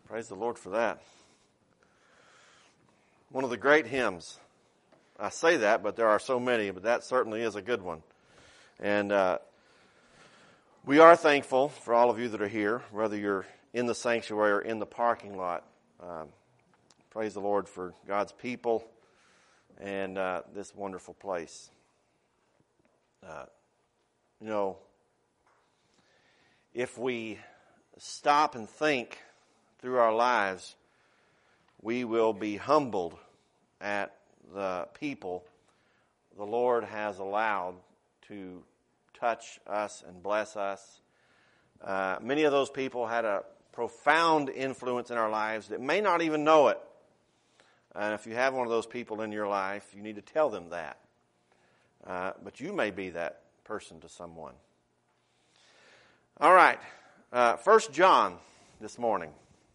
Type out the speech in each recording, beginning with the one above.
Praise the Lord for that. One of the great hymns. I say that, but there are so many, but that certainly is a good one. And we are thankful for all of you that are here, whether you're in the sanctuary or in the parking lot. Praise the Lord for God's people and this wonderful place. If we stop and think through our lives, we will be humbled at the people the Lord has allowed to touch us and bless us. Many of those people had a profound influence in our lives that may not even know it. And if you have one of those people in your life, you need to tell them that. But you may be that person to someone. All right. 1 John this morning.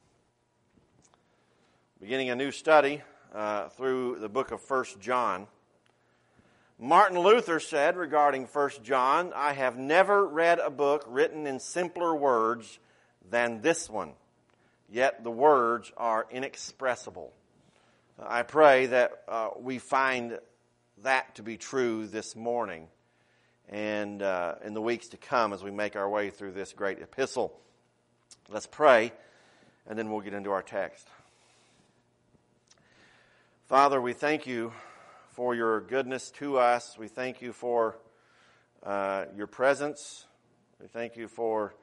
Beginning a new study through the book of 1 John. Martin Luther said regarding 1 John, "I have never read a book written in simpler words than this one, yet the words are inexpressible." I pray that we find that to be true this morning and in the weeks to come as we make our way through this great epistle. Let's pray, and then we'll get into our text. Father, we thank you for your goodness to us. We thank you for your presence. We thank you for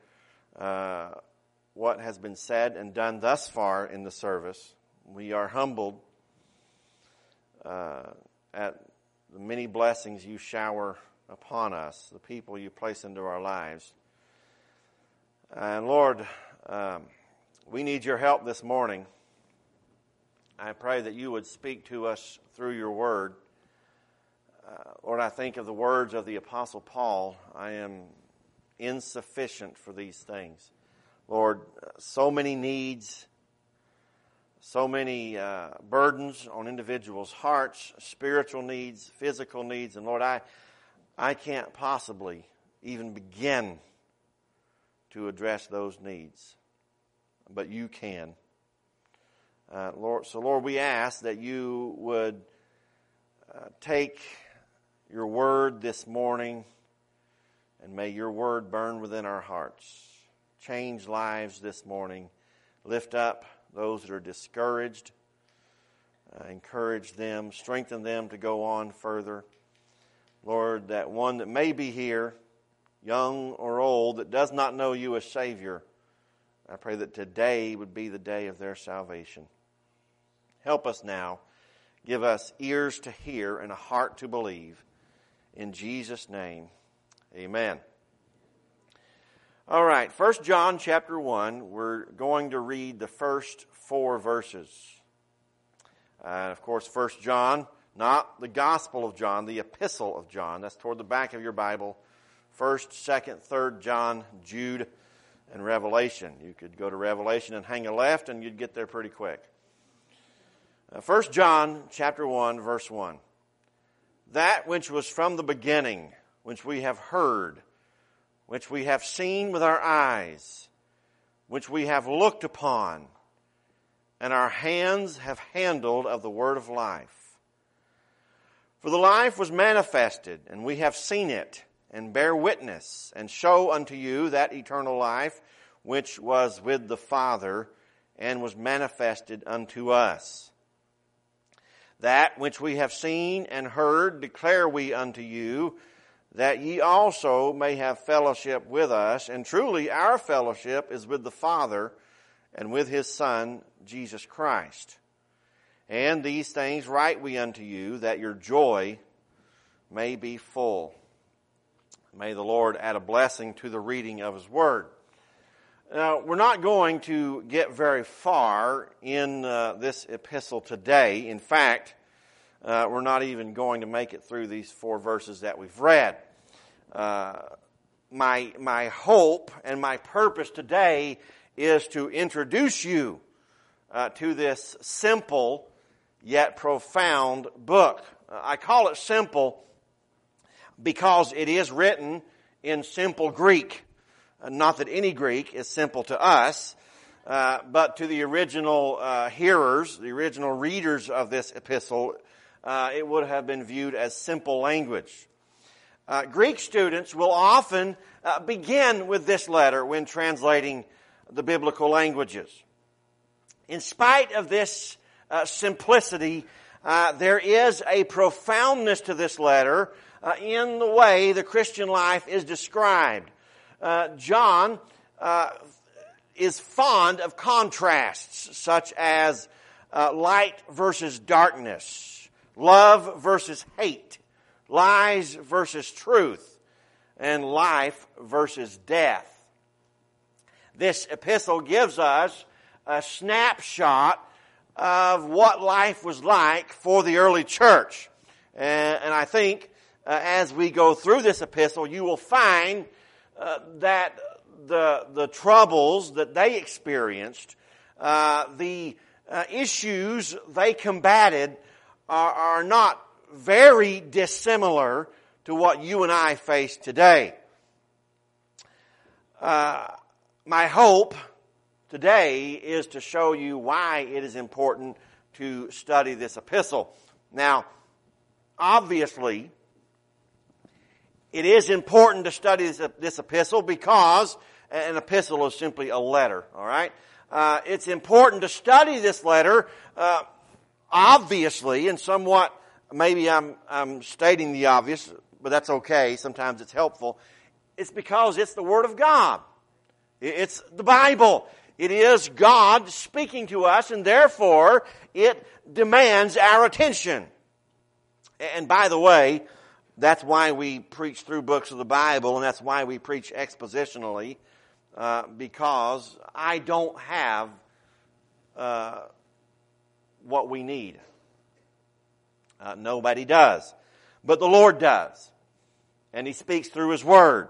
what has been said and done thus far in the service. We are humbled at the many blessings you shower upon us, the people you place into our lives. And Lord, we need your help this morning. I pray that you would speak to us through your word. Lord, I think of the words of the Apostle Paul. I am insufficient for these things. Lord, so many needs, so many burdens on individuals' hearts, spiritual needs, physical needs. And Lord, I can't possibly even begin to address those needs. But you can. Lord, we ask that you would take your word this morning, and may your word burn within our hearts. Change lives this morning. Lift up those that are discouraged. Encourage them. Strengthen them to go on further. Lord, that one that may be here, young or old, that does not know you as Savior, I pray that today would be the day of their salvation. Help us now. Give us ears to hear and a heart to believe. In Jesus' name, amen. All right, 1 John chapter 1, we're going to read the first 4 verses. Of course, 1 John, not the Gospel of John, the Epistle of John. That's toward the back of your Bible. 1st, 2nd, 3rd John, Jude, and Revelation. You could go to Revelation and hang a left, and you'd get there pretty quick. 1 John chapter 1, verse 1. That which was from the beginning, which we have heard, which we have seen with our eyes, which we have looked upon, and our hands have handled of the word of life. For the life was manifested, and we have seen it, and bear witness, and show unto you that eternal life, which was with the Father, and was manifested unto us. That which we have seen and heard declare we unto you, that ye also may have fellowship with us. And truly our fellowship is with the Father and with his Son, Jesus Christ. And these things write we unto you, that your joy may be full. May the Lord add a blessing to the reading of his word. Now, we're not going to get very far in this epistle today. In fact, we're not even going to make it through these 4 verses that we've read. My hope and my purpose today is to introduce you to this simple yet profound book. I call it simple because it is written in simple Greek. Not that any Greek is simple to us, but to the original hearers, the original readers of this epistle, it would have been viewed as simple language. Greek students will often begin with this letter when translating the biblical languages. In spite of this simplicity, there is a profoundness to this letter in the way the Christian life is described. John is fond of contrasts, such as light versus darkness, love versus hate, lies versus truth, and life versus death. This epistle gives us a snapshot of what life was like for the early church. And I think as we go through this epistle, you will find that the troubles that they experienced, the issues they combated are not very dissimilar to what you and I face today. My hope today is to show you why it is important to study this epistle. Now, obviously, it is important to study this epistle because an epistle is simply a letter, all right? It's important to study this letter, obviously, and somewhat, maybe I'm stating the obvious, but that's okay. Sometimes it's helpful. It's because it's the Word of God. It's the Bible. It is God speaking to us, and therefore it demands our attention. And by the way, that's why we preach through books of the Bible, and that's why we preach expositionally, because I don't have what we need. Nobody does. But the Lord does. And He speaks through His Word.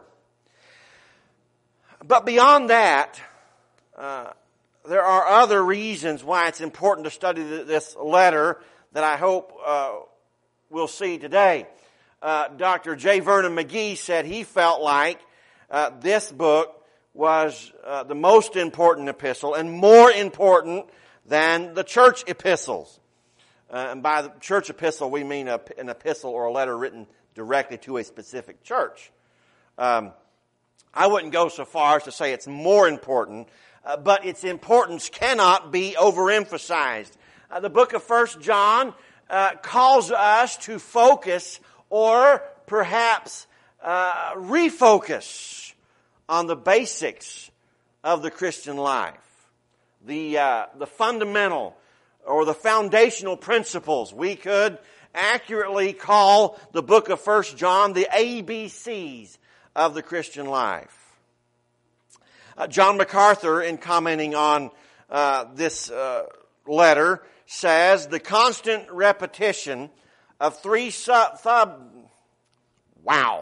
But beyond that, there are other reasons why it's important to study this letter that I hope we'll see today. Dr. J. Vernon McGee said he felt like this book was the most important epistle and more important than the church epistles. And by the church epistle, we mean an epistle or a letter written directly to a specific church. I wouldn't go so far as to say it's more important, but its importance cannot be overemphasized. The book of 1 John calls us to focus or perhaps refocus on the basics of the Christian life. The fundamental or the foundational principles. We could accurately call the book of 1 John the ABCs of the Christian life. John MacArthur, in commenting on this letter, says the constant repetition of three Wow.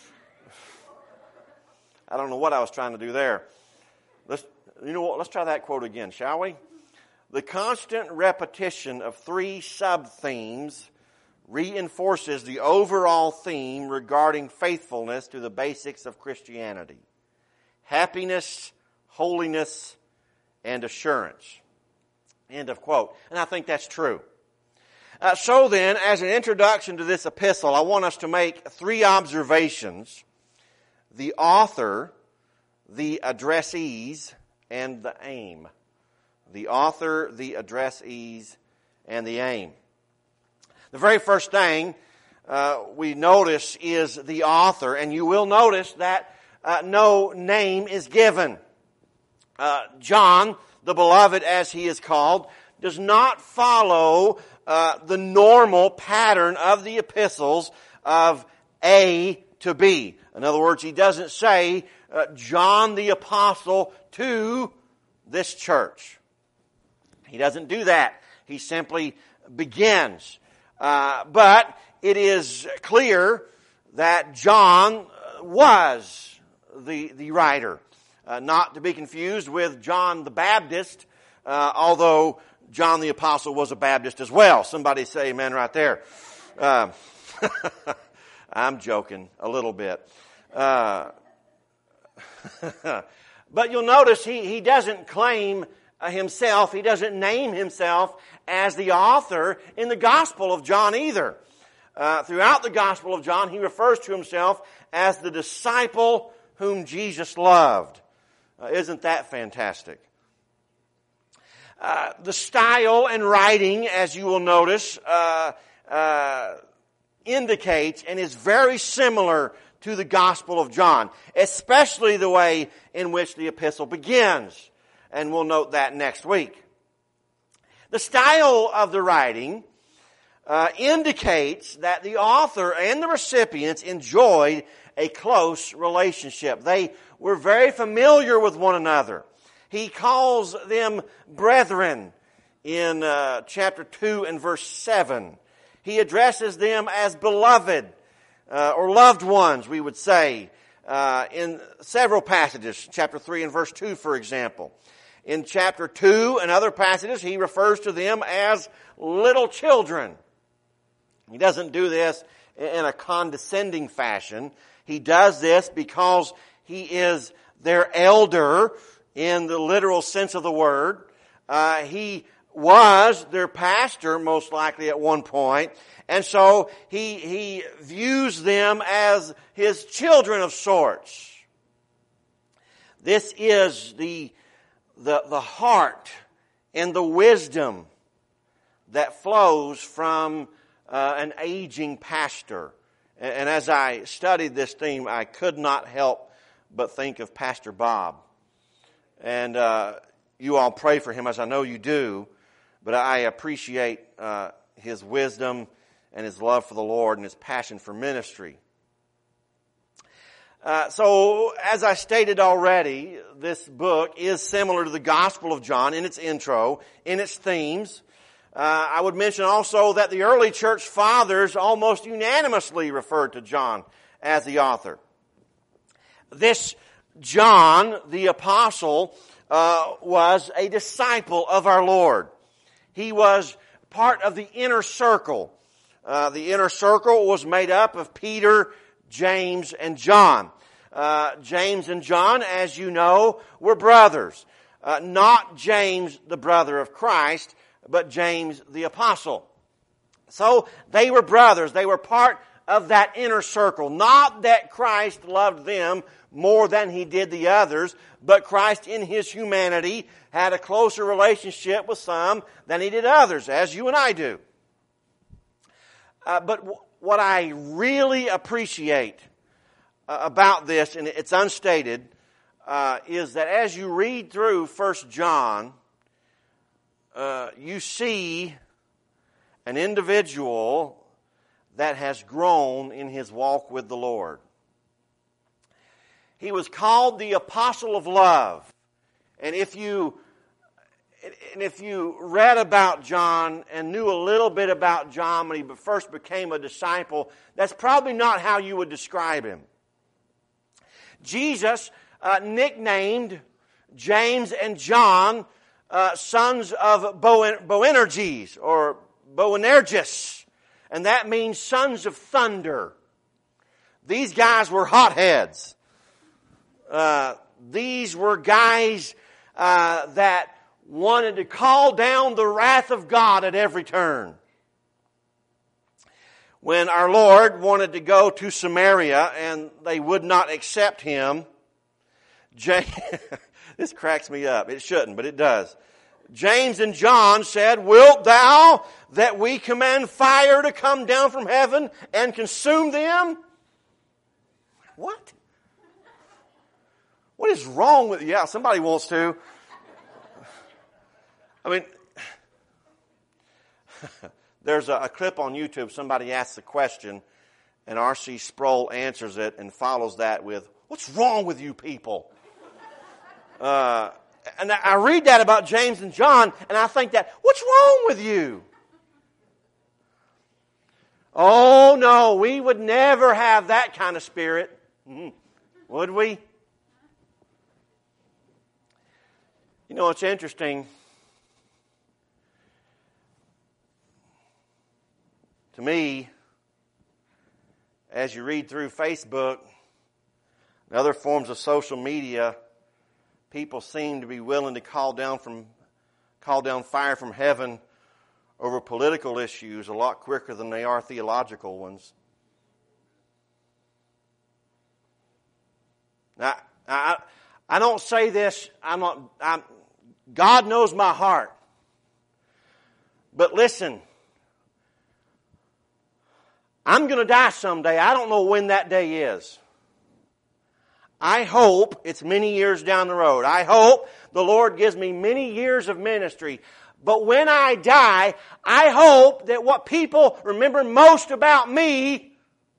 I don't know what I was trying to do there. Let's try that quote again, shall we? The constant repetition of three sub-themes reinforces the overall theme regarding faithfulness to the basics of Christianity: happiness, holiness, and assurance. End of quote. And I think that's true. So then, as an introduction to this epistle, I want us to make three observations: the author, the addressees, and the aim. The author, the addressees, and the aim. The very first thing we notice is the author, and you will notice that no name is given. John, the beloved as he is called, does not follow the normal pattern of the epistles of A to B. In other words, he doesn't say John the Apostle to this church. He doesn't do that. He simply begins. But it is clear that John was the writer. Not to be confused with John the Baptist, although John the Apostle was a Baptist as well. Somebody say amen right there. I'm joking a little bit. But you'll notice he doesn't claim himself. He doesn't name himself as the author in the Gospel of John either. Throughout the Gospel of John, he refers to himself as the disciple whom Jesus loved. Isn't that fantastic? The style and writing, as you will notice, indicates and is very similar to the Gospel of John, especially the way in which the epistle begins. And we'll note that next week. The style of the writing indicates that the author and the recipients enjoyed a close relationship. They were very familiar with one another. He calls them brethren in chapter 2 and verse 7. He addresses them as beloved, or loved ones, we would say, in several passages. Chapter 3 and verse 2, for example. In chapter 2 and other passages, he refers to them as little children. He doesn't do this in a condescending fashion. He does this because he is their elder in the literal sense of the word. He was their pastor, most likely at one point. And so he views them as his children of sorts. This is the heart and the wisdom that flows from an aging pastor. And as I studied this theme, I could not help but think of Pastor Bob. And you all pray for him, as I know you do. But I appreciate his wisdom and his love for the Lord and his passion for ministry. So, as I stated already, this book is similar to the Gospel of John in its intro, in its themes. I would mention also that the early church fathers almost unanimously referred to John as the author. This John, the apostle, was a disciple of our Lord. He was part of the inner circle. The inner circle was made up of Peter, James, and John. James and John, as you know, were brothers. Not James, the brother of Christ, but James, the apostle. So they were brothers. They were part of that inner circle. Not that Christ loved them more than he did the others, but Christ in his humanity had a closer relationship with some than he did others, as you and I do. But what I really appreciate about this, and it's unstated, is that as you read through 1 John, you see an individual that has grown in his walk with the Lord. He was called the Apostle of Love. And if you read about John and knew a little bit about John when he first became a disciple, that's probably not how you would describe him. Jesus nicknamed James and John sons of Boanerges or Boanerges, and that means sons of thunder. These guys were hotheads. These were guys that wanted to call down the wrath of God at every turn. When our Lord wanted to go to Samaria and they would not accept him, this cracks me up. It shouldn't, but it does. James and John said, "Wilt thou that we command fire to come down from heaven and consume them?" What? What is wrong with you? Yeah, somebody wants to. I mean, there's a clip on YouTube. Somebody asks a question, and R.C. Sproul answers it and follows that with, "What's wrong with you people?" And I read that about James and John, and I think that, what's wrong with you? Oh, no, we would never have that kind of spirit. Would we? You know, it's interesting. To me, as you read through Facebook and other forms of social media, people seem to be willing to call down from call down fire from heaven over political issues a lot quicker than they are theological ones. Now, I don't say this, God knows my heart. But listen, I'm going to die someday. I don't know when that day is. I hope it's many years down the road. I hope the Lord gives me many years of ministry. But when I die, I hope that what people remember most about me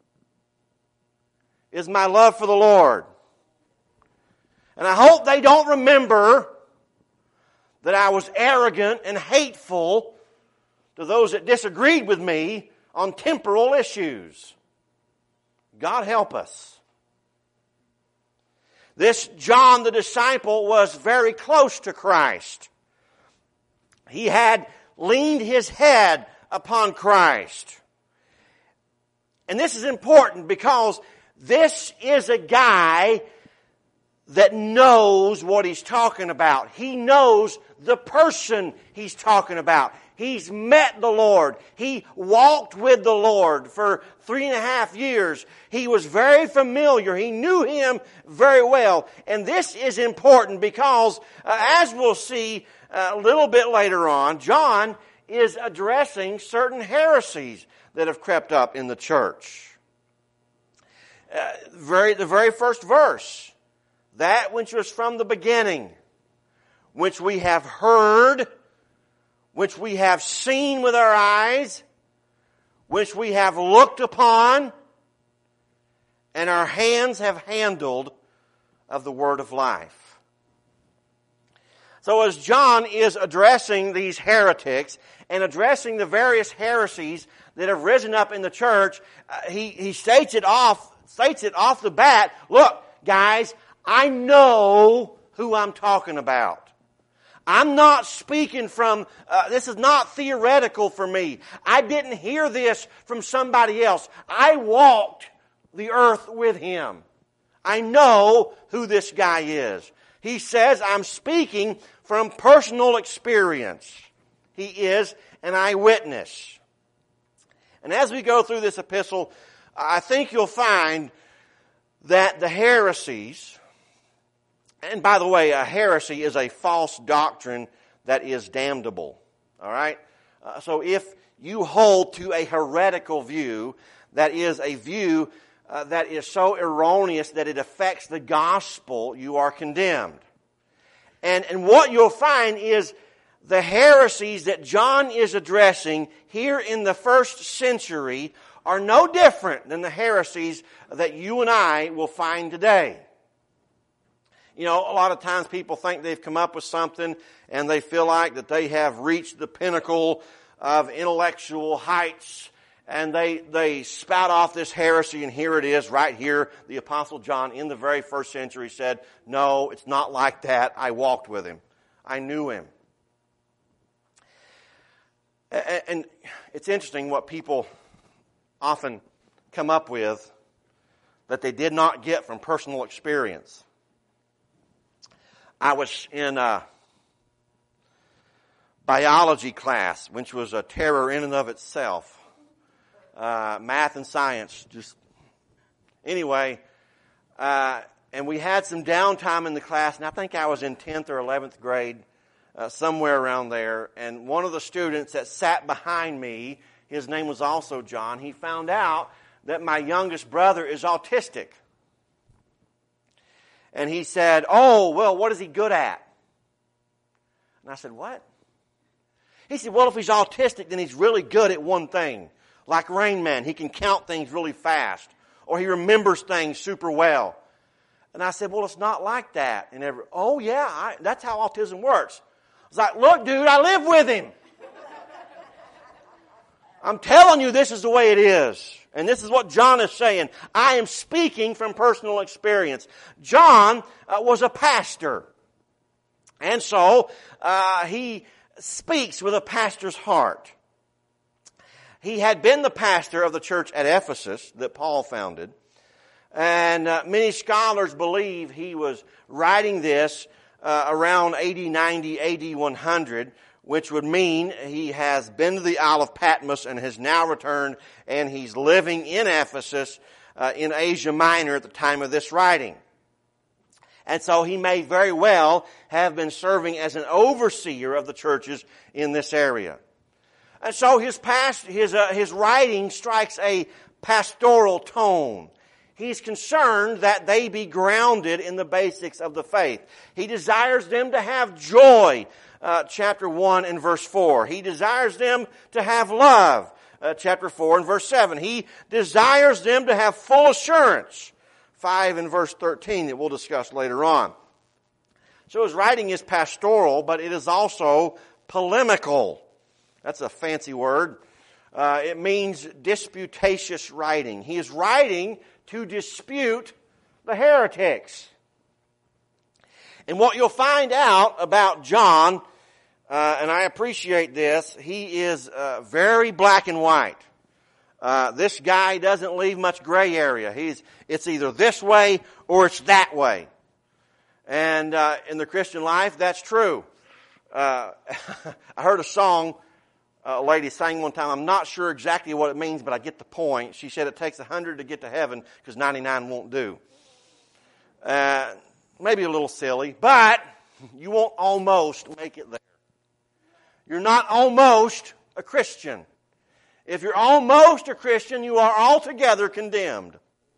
is my love for the Lord. And I hope they don't remember that I was arrogant and hateful to those that disagreed with me on temporal issues. God help us. This John the disciple was very close to Christ. He had leaned his head upon Christ. And this is important because this is a guy that knows what he's talking about. He knows the person he's talking about. He's met the Lord. He walked with the Lord for 3.5 years. He was very familiar. He knew Him very well. And this is important because, as we'll see a little bit later on, John is addressing certain heresies that have crept up in the church. The very first verse, that which was from the beginning, which we have heard, which we have seen with our eyes, which we have looked upon, and our hands have handled of the word of life. So as John is addressing these heretics and addressing the various heresies that have risen up in the church, he states it off the bat. Look, guys, I know who I'm talking about. I'm not speaking from, this is not theoretical for me. I didn't hear this from somebody else. I walked the earth with Him. I know who this guy is. He says, I'm speaking from personal experience. He is an eyewitness. And as we go through this epistle, I think you'll find that the heresies, and by the way, a heresy is a false doctrine that is damnable. All right? So if you hold to a heretical view, that is a view that is so erroneous that it affects the gospel, you are condemned. And what you'll find is the heresies that John is addressing here in the first century are no different than the heresies that you and I will find today. You know, a lot of times people think they've come up with something and they feel like that they have reached the pinnacle of intellectual heights, and they spout off this heresy, and here it is right here. The Apostle John in the very first century said, no, it's not like that. I walked with him. I knew him. And it's interesting what people often come up with that they did not get from personal experience. I was in a biology class, which was a terror in and of itself. Math and science, anyway. And we had some downtime in the class, and I think I was in 10th or 11th grade, somewhere around there. And one of the students that sat behind me, his name was also John, he found out that my youngest brother is autistic. And he said, oh, well, what is he good at? And I said, what? He said, well, if he's autistic, then he's really good at one thing. Like Rain Man, he can count things really fast. Or he remembers things super well. And I said, well, it's not like that. And oh, yeah, that's how autism works. I was like, look, dude, I live with him. I'm telling you this is the way it is. And this is what John is saying. I am speaking from personal experience. John was a pastor. And so he speaks with a pastor's heart. He had been the pastor of the church at Ephesus that Paul founded. And many scholars believe he was writing this around AD 90, AD 100, which would mean he has been to the Isle of Patmos and has now returned, and he's living in Ephesus in Asia Minor at the time of this writing. And so he may very well have been serving as an overseer of the churches in this area. And so his writing strikes a pastoral tone. He's concerned that they be grounded in the basics of the faith. He desires them to have joy, chapter 1 and verse 4. He desires them to have love, chapter 4 and verse 7. He desires them to have full assurance, 5 and verse 13, that we'll discuss later on. So his writing is pastoral, but it is also polemical. That's a fancy word. It means disputatious writing. He is writing to dispute the heretics. And what you'll find out about John, and I appreciate this, he is very black and white. This guy doesn't leave much gray area. It's either this way or it's that way. And in the Christian life, that's true. I heard a song a lady sang one time. I'm not sure exactly what it means, but I get the point. She said it takes 100 to get to heaven because 99 won't do. Maybe a little silly, but you won't almost make it there. You're not almost a Christian. If you're almost a Christian, you are altogether condemned.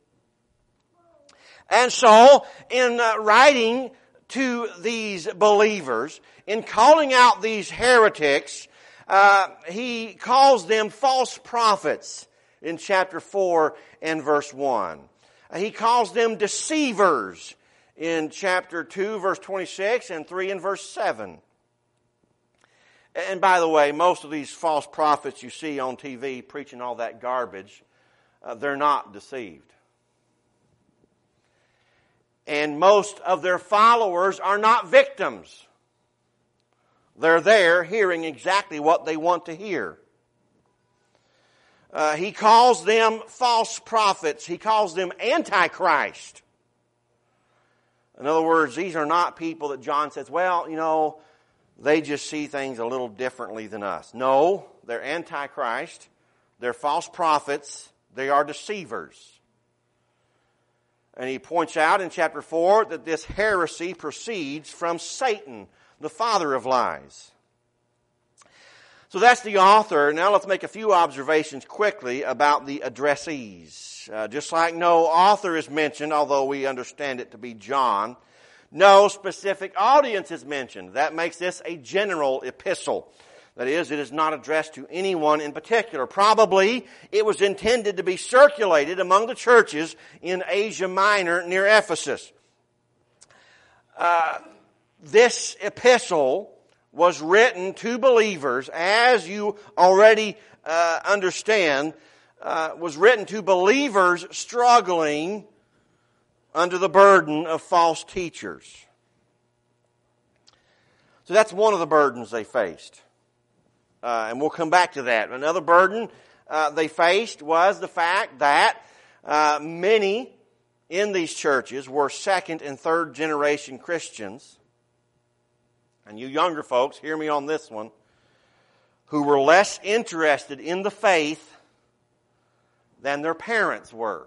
And so, in writing to these believers, in calling out these heretics, he calls them false prophets in chapter 4 and verse 1. He calls them deceivers in chapter 2, verse 26, and 3 and verse 7. And by the way, most of these false prophets you see on TV preaching all that garbage, they're not deceived. And most of their followers are not victims. They're there hearing exactly what they want to hear. He calls them false prophets. He calls them antichrist. In other words, these are not people that John says, well, you know, they just see things a little differently than us. No, they're antichrist. They're false prophets. They are deceivers. And he points out in chapter 4 that this heresy proceeds from Satan, the father of lies. So that's the author. Now let's make a few observations quickly about the addressees. Just like no author is mentioned, although we understand it to be John, no specific audience is mentioned. That makes this a general epistle. That is, it is not addressed to anyone in particular. Probably it was intended to be circulated among the churches in Asia Minor near Ephesus. This epistle was written to believers, as you already understand, was written to believers struggling under the burden of false teachers. So that's one of the burdens they faced. And we'll come back to that. Another burden they faced was the fact that many in these churches were second and third generation Christians. And you younger folks, hear me on this one, who were less interested in the faith than their parents were.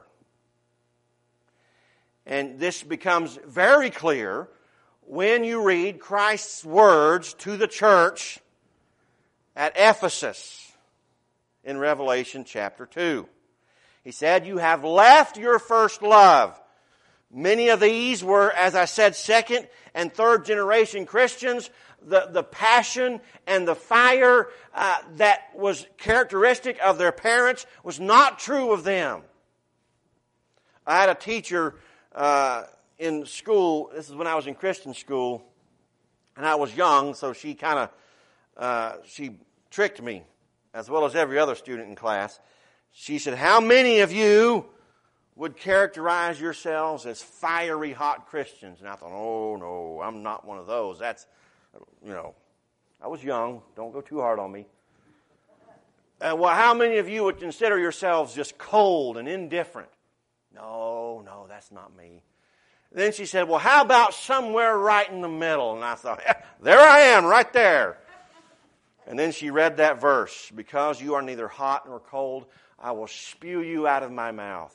And this becomes very clear when you read Christ's words to the church at Ephesus in Revelation chapter 2. He said, "You have left your first love." Many of these were, as I said, second and third generation Christians. The passion and the fire that was characteristic of their parents was not true of them. I had a teacher in school. This is when I was in Christian school, and I was young, so she kind of she tricked me, as well as every other student in class. She said, "How many of you would characterize yourselves as fiery hot Christians?" And I thought, oh no, I'm not one of those. That's, I was young. Don't go too hard on me. Well, how many of you would consider yourselves just cold and indifferent? No, that's not me. Then she said, well, how about somewhere right in the middle? And I thought, yeah, there I am, right there. And then she read that verse, because you are neither hot nor cold, I will spew you out of my mouth.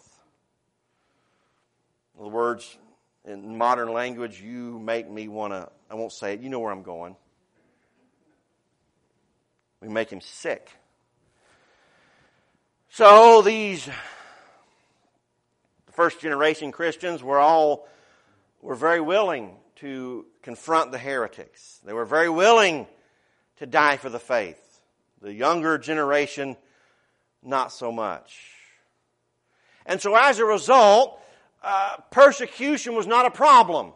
In other words, in modern language, you make me want to, I won't say it, you know where I'm going. We make him sick. So the first generation Christians were very willing to confront the heretics. They were very willing to die for the faith. The younger generation, not so much. And so as a result, persecution was not a problem.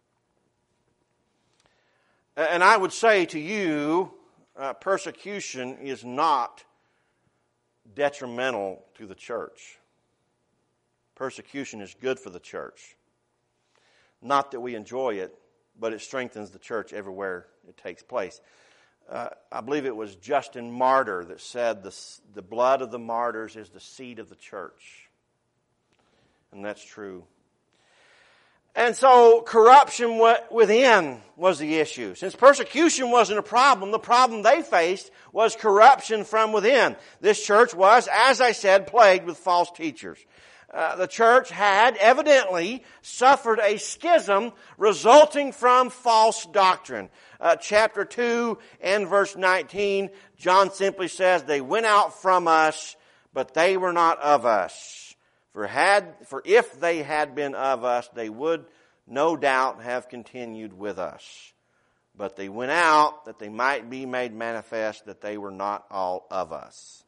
And I would say to you, persecution is not detrimental to the church. Persecution is good for the church. Not that we enjoy it, but it strengthens the church everywhere it takes place. I believe it was Justin Martyr that said the blood of the martyrs is the seed of the church. And that's true. And so corruption within was the issue. Since persecution wasn't a problem, the problem they faced was corruption from within. This church was, as I said, plagued with false teachers. The church had evidently suffered a schism resulting from false doctrine. Chapter 2 and verse 19, John simply says, they went out from us, but they were not of us. For if they had been of us, they would no doubt have continued with us. But they went out that they might be made manifest that they were not all of us.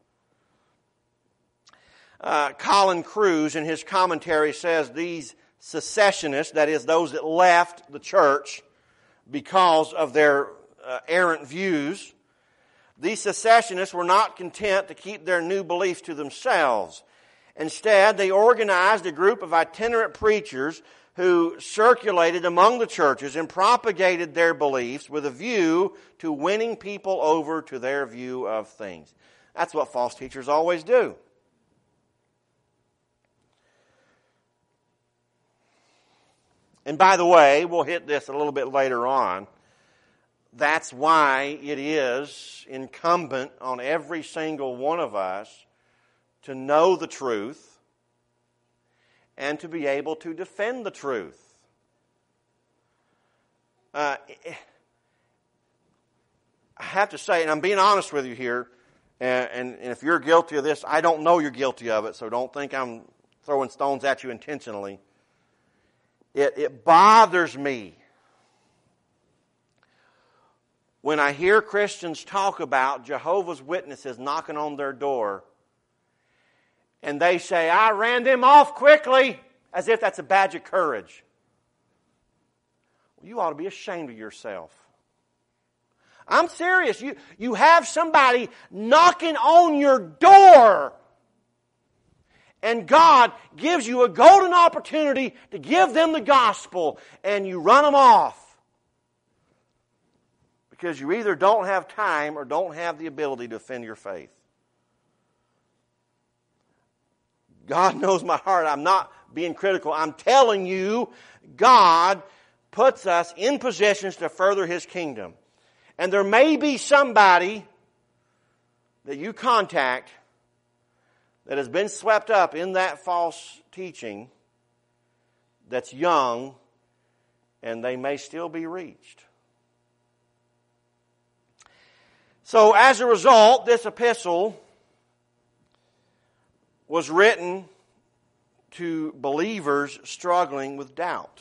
Colin Kruse in his commentary says these secessionists, that is those that left the church because of their errant views, these secessionists were not content to keep their new beliefs to themselves. Instead, they organized a group of itinerant preachers who circulated among the churches and propagated their beliefs with a view to winning people over to their view of things. That's what false teachers always do. And by the way, we'll hit this a little bit later on. That's why it is incumbent on every single one of us to know the truth and to be able to defend the truth. I have to say, and I'm being honest with you here, and if you're guilty of this, I don't know you're guilty of it, so don't think I'm throwing stones at you intentionally. It bothers me when I hear Christians talk about Jehovah's Witnesses knocking on their door and they say, I ran them off quickly, as if that's a badge of courage. Well, you ought to be ashamed of yourself. I'm serious. You have somebody knocking on your door, and God gives you a golden opportunity to give them the gospel, and you run them off. Because you either don't have time or don't have the ability to defend your faith. God knows my heart. I'm not being critical. I'm telling you, God puts us in positions to further His kingdom. And there may be somebody that you contact that has been swept up in that false teaching that's young, and they may still be reached. So as a result, this epistle was written to believers struggling with doubt.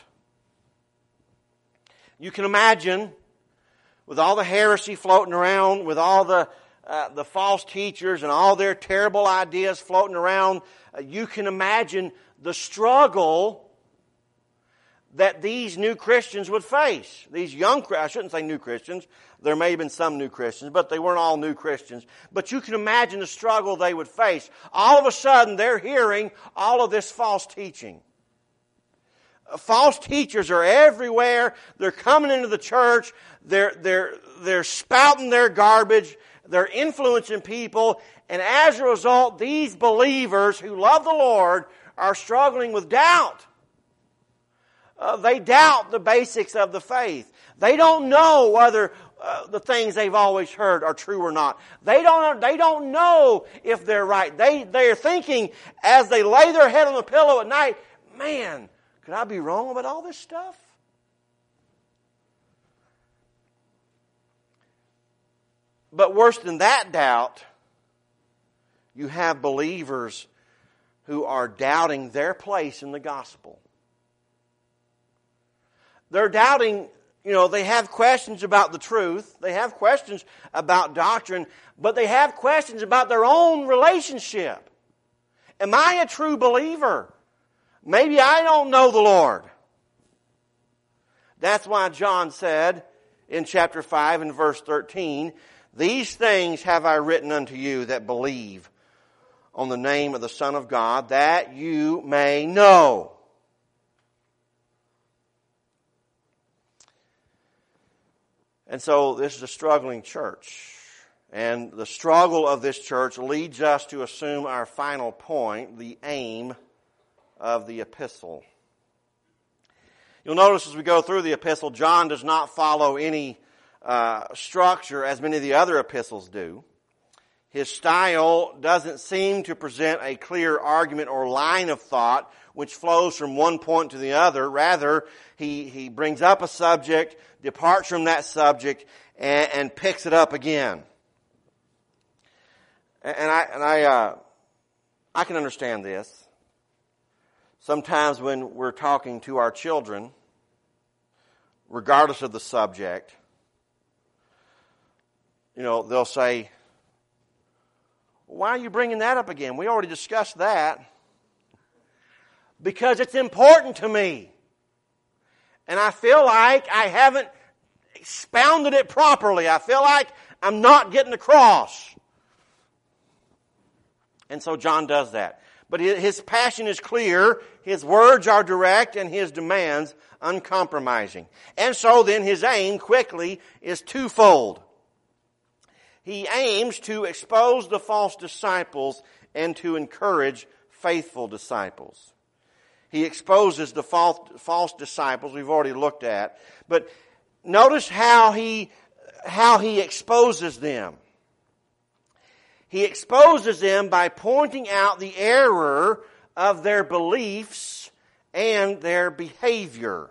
You can imagine, with all the heresy floating around, with all the false teachers and all their terrible ideas floating around, you can imagine the struggle that these new Christians would face. These young, I shouldn't say new Christians, there may have been some new Christians, but they weren't all new Christians. But you can imagine the struggle they would face. All of a sudden, they're hearing all of this false teaching. False teachers are everywhere. They're coming into the church. They're spouting their garbage. They're influencing people. And as a result, these believers who love the Lord are struggling with doubt. They doubt the basics of the faith. They don't know the things they've always heard are true or not. They don't know if they're right. They're thinking as they lay their head on the pillow at night, man, could I be wrong about all this stuff? But worse than that doubt, you have believers who are doubting their place in the gospel. They're doubting, they have questions about the truth. They have questions about doctrine, but they have questions about their own relationship. Am I a true believer? Maybe I don't know the Lord. That's why John said in chapter 5 and verse 13, "These things have I written unto you that believe on the name of the Son of God, that you may know." And so this is a struggling church. And the struggle of this church leads us to assume our final point, the aim of the epistle. You'll notice as we go through the epistle, John does not follow any structure as many of the other epistles do. His style doesn't seem to present a clear argument or line of thought which flows from one point to the other. Rather, he brings up a subject, departs from that subject, and picks it up again. And I can understand this. Sometimes when we're talking to our children, regardless of the subject, they'll say, "Why are you bringing that up again? We already discussed that." Because it's important to me. And I feel like I haven't expounded it properly. I feel like I'm not getting across. And so John does that. But his passion is clear, his words are direct, and his demands uncompromising. And so then his aim quickly is twofold. He aims to expose the false disciples and to encourage faithful disciples. He exposes the false disciples we've already looked at. But notice how he exposes them. He exposes them by pointing out the error of their beliefs and their behavior.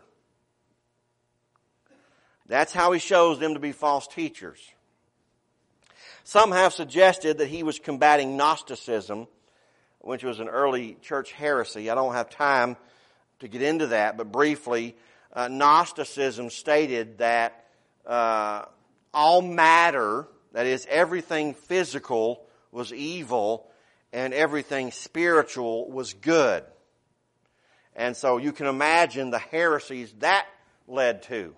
That's how he shows them to be false teachers. Some have suggested that he was combating Gnosticism, which was an early church heresy. I don't have time to get into that, but briefly, Gnosticism stated that all matter, that is, everything physical, was evil, and everything spiritual was good. And so you can imagine the heresies that led to.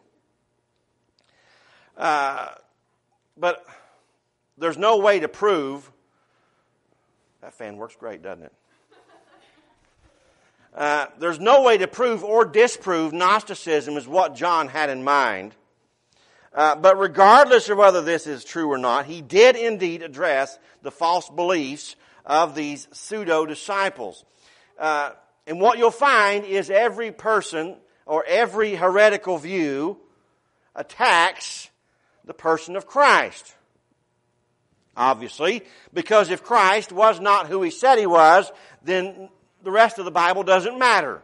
But there's no way to prove. That fan works great, doesn't it? There's no way to prove or disprove Gnosticism is what John had in mind. But regardless of whether this is true or not, he did indeed address the false beliefs of these pseudo-disciples. And what you'll find is every person or every heretical view attacks the person of Christ. Obviously, because if Christ was not who he said he was, then the rest of the Bible doesn't matter.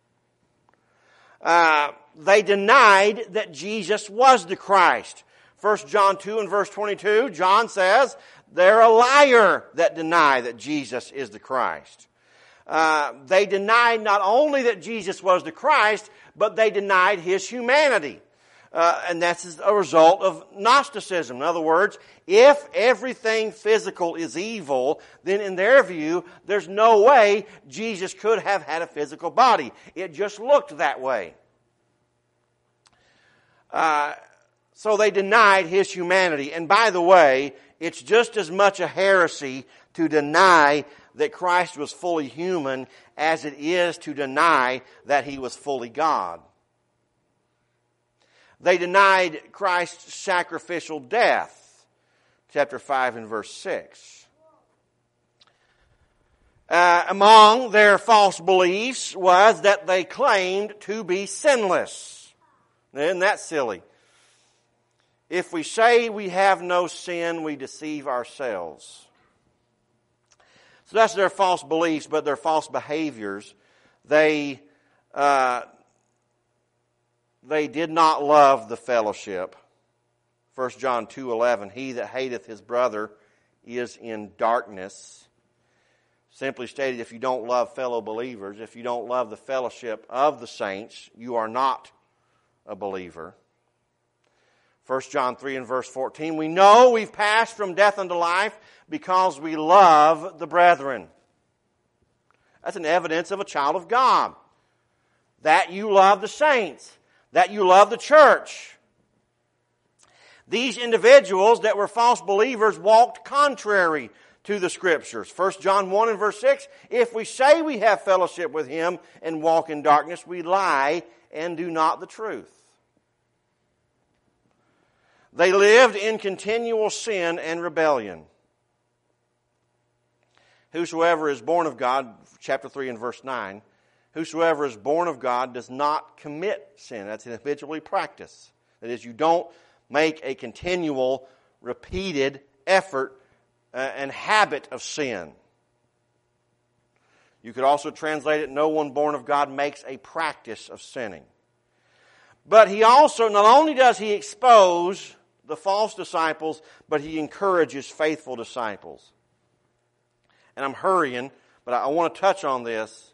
They denied that Jesus was the Christ. 1 John 2 and verse 22, John says, they're a liar that deny that Jesus is the Christ. They denied not only that Jesus was the Christ, but they denied his humanity. And that's a result of Gnosticism. In other words, if everything physical is evil, then in their view, there's no way Jesus could have had a physical body. It just looked that way. So they denied his humanity. And by the way, it's just as much a heresy to deny that Christ was fully human as it is to deny that he was fully God. They denied Christ's sacrificial death. Chapter 5 and verse 6. Among their false beliefs was that they claimed to be sinless. Isn't that silly? If we say we have no sin, we deceive ourselves. So that's their false beliefs, but their false behaviors. They did not love the fellowship. 1 John 2:11, he that hateth his brother is in darkness. Simply stated, if you don't love fellow believers, if you don't love the fellowship of the saints, you are not a believer. 1 John 3 and verse 14, we know we've passed from death unto life because we love the brethren. That's an evidence of a child of God. That you love the saints. That you love the church. These individuals that were false believers walked contrary to the Scriptures. 1 John 1 and verse 6, if we say we have fellowship with Him and walk in darkness, we lie and do not the truth. They lived in continual sin and rebellion. Whosoever is born of God, chapter 3 and verse 9, whosoever is born of God does not commit sin. That's an habitually practice. That is, you don't make a continual, repeated effort and habit of sin. You could also translate it, no one born of God makes a practice of sinning. But he also, not only does he expose the false disciples, but he encourages faithful disciples. And I'm hurrying, but I want to touch on this.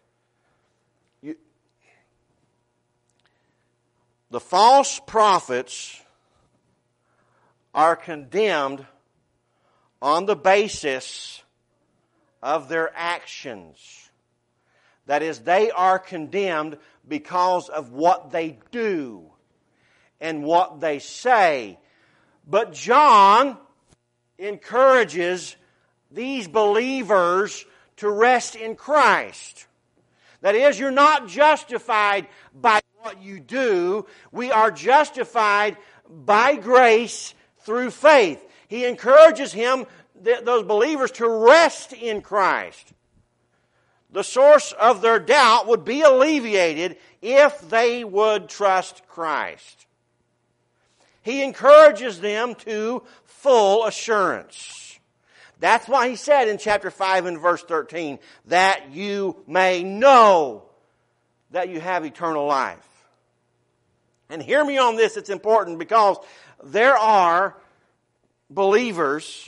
The false prophets are condemned on the basis of their actions. That is, they are condemned because of what they do and what they say. But John encourages these believers to rest in Christ. That is, you're not justified by what you do. We are justified by grace through faith. He encourages those believers to rest in Christ. The source of their doubt would be alleviated if they would trust Christ. He encourages them to full assurance. That's why he said in chapter 5 and verse 13, that you may know that you have eternal life. And hear me on this, it's important, because there are believers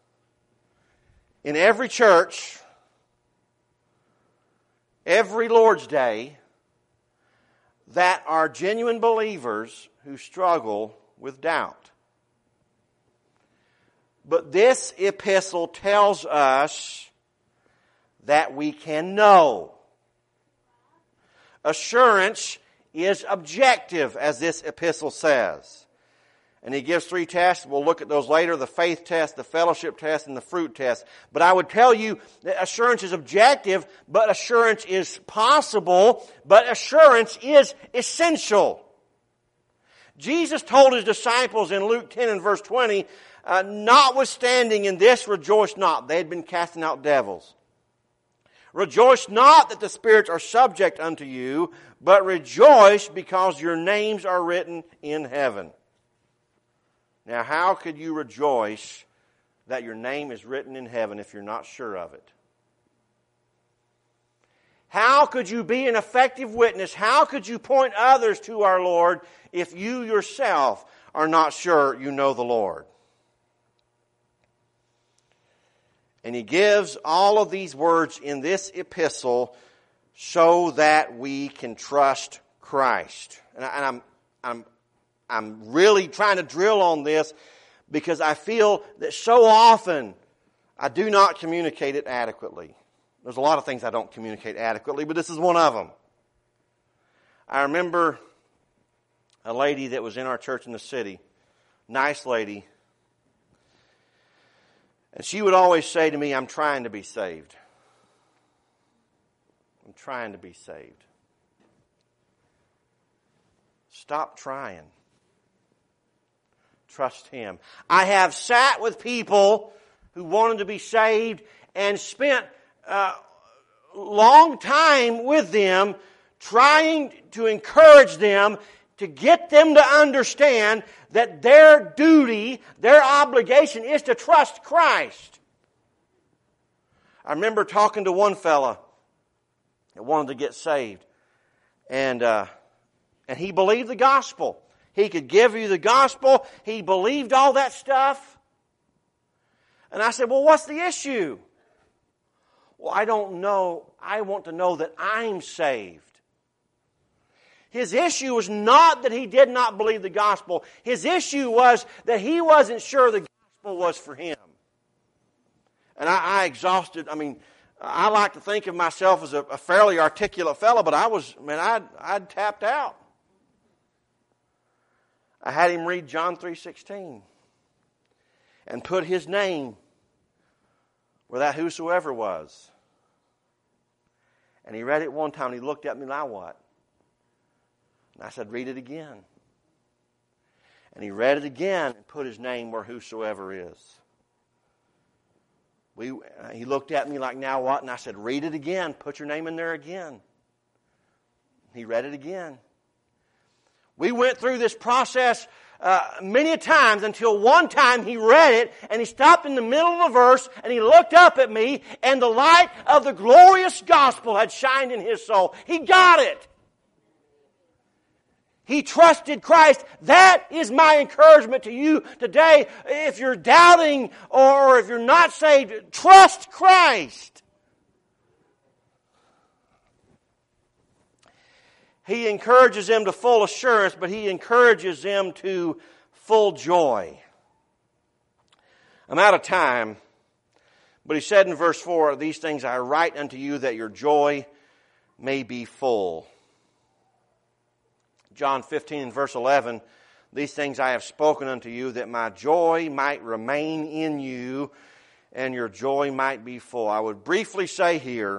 in every church, every Lord's Day, that are genuine believers who struggle with doubt. But this epistle tells us that we can know. Assurance is objective, as this epistle says. And he gives 3 tests. We'll look at those later. The faith test, the fellowship test, and the fruit test. But I would tell you that assurance is objective, but assurance is possible, but assurance is essential. Jesus told His disciples in Luke 10 and verse 20, notwithstanding in this, rejoice not. They had been casting out devils. Rejoice not that the spirits are subject unto you, but rejoice because your names are written in heaven. Now, how could you rejoice that your name is written in heaven if you're not sure of it? How could you be an effective witness? How could you point others to our Lord if you yourself are not sure you know the Lord? And he gives all of these words in this epistle so that we can trust Christ. And I'm really trying to drill on this because I feel that so often I do not communicate it adequately. There's a lot of things I don't communicate adequately, but this is one of them. I remember a lady that was in our church in the city, nice lady, and she would always say to me, I'm trying to be saved. I'm trying to be saved. Stop trying. Trust Him. I have sat with people who wanted to be saved and spent long time with them, trying to encourage them to get them to understand that their duty, their obligation is to trust Christ. I remember talking to one fella that wanted to get saved. And he believed the gospel. He could give you the gospel. He believed all that stuff. And I said, well, what's the issue? Well, I don't know. I want to know that I'm saved. His issue was not that he did not believe the gospel. His issue was that he wasn't sure the gospel was for him. And I like to think of myself as a fairly articulate fellow, but I'd tapped out. I had him read John 3:16 and put his name where that whosoever was. And he read it one time and he looked at me, now what? And I said, read it again. And he read it again and put his name where whosoever is. He looked at me like, now what? And I said, read it again. Put your name in there again. He read it again. We went through this process many times until one time he read it and he stopped in the middle of the verse and he looked up at me and the light of the glorious gospel had shined in his soul. He got it. He trusted Christ. That is my encouragement to you today. If you're doubting or if you're not saved, trust Christ. He encourages them to full assurance, but he encourages them to full joy. I'm out of time, but he said in verse 4, these things I write unto you that your joy may be full. John 15 and verse 11, these things I have spoken unto you that my joy might remain in you and your joy might be full. I would briefly say here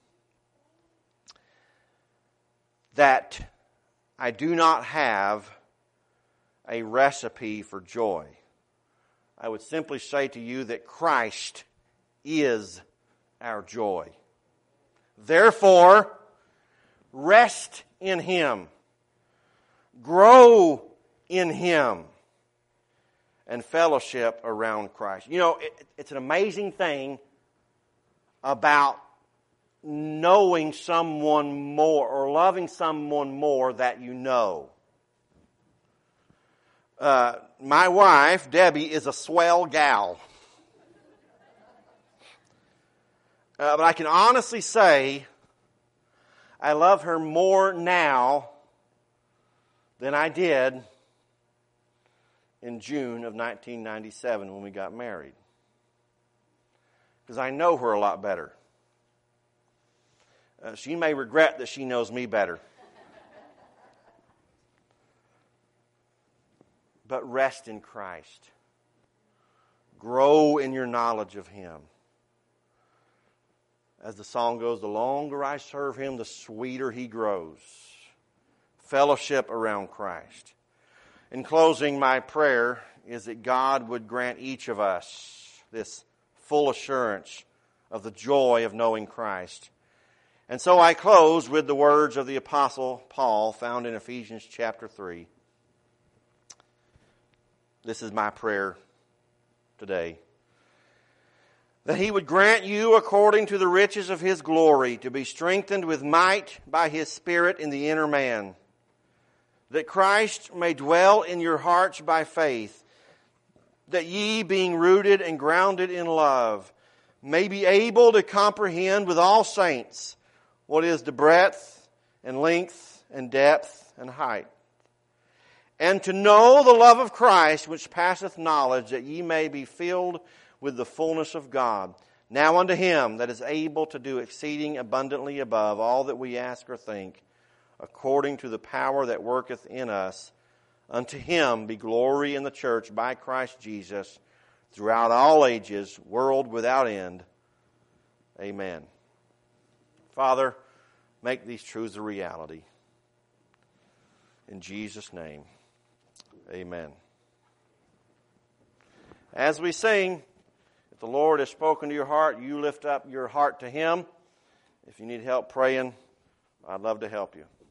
that I do not have a recipe for joy. I would simply say to you that Christ is our joy. Therefore, rest in Him. Grow in Him. And fellowship around Christ. You know, it's an amazing thing about knowing someone more or loving someone more that you know. My wife, Debbie, is a swell gal. But I can honestly say I love her more now than I did in June of 1997 when we got married. Because I know her a lot better. She may regret that she knows me better. But rest in Christ. Grow in your knowledge of Him. As the song goes, the longer I serve Him, the sweeter He grows. Fellowship around Christ. In closing, my prayer is that God would grant each of us this full assurance of the joy of knowing Christ. And so I close with the words of the Apostle Paul found in Ephesians chapter 3. This is my prayer today. That He would grant you, according to the riches of His glory, to be strengthened with might by His Spirit in the inner man. That Christ may dwell in your hearts by faith. That ye, being rooted and grounded in love, may be able to comprehend with all saints what is the breadth and length and depth and height. And to know the love of Christ which passeth knowledge, that ye may be filled with the fullness of God. Now unto Him that is able to do exceeding abundantly above all that we ask or think, according to the power that worketh in us, unto Him be glory in the church by Christ Jesus, throughout all ages, world without end. Amen. Father, make these truths a reality. In Jesus' name, amen. As we sing, if the Lord has spoken to your heart, you lift up your heart to Him. If you need help praying, I'd love to help you.